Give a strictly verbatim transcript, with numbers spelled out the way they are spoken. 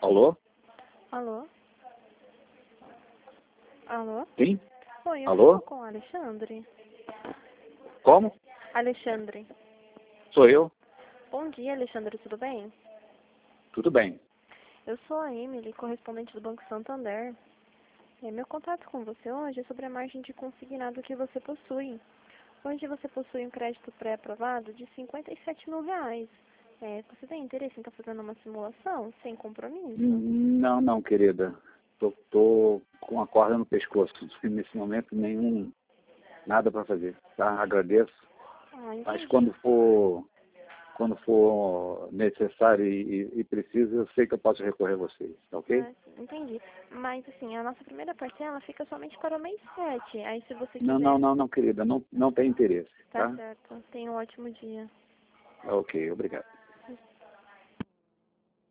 Alô? Alô? Alô? Sim? Oi, eu Alô? falo com o Alexandre. Como? Alexandre. Sou eu? Bom dia, Alexandre, tudo bem? Tudo bem. Eu sou a Emily, correspondente do Banco Santander. É, meu contato com você hoje é sobre a margem de consignado que você possui. Hoje você possui um crédito pré-aprovado de cinquenta e sete mil reais. É, você tem interesse em estar fazendo uma simulação sem compromisso? Hum, Não, não, querida. Tô, tô com a corda no pescoço. Nesse momento, nenhum, nada para fazer, tá? Agradeço. Ah, Mas entendi. quando for, quando for necessário e, e, e preciso, eu sei que eu posso recorrer a vocês, tá ok? Ah, entendi. Mas assim, a nossa primeira parcela fica somente para o mês sete. Aí se você Não, não, quiser... não, não, querida. Não, não tem interesse, Tá tá? certo. Tenha um ótimo dia. Ok, obrigado.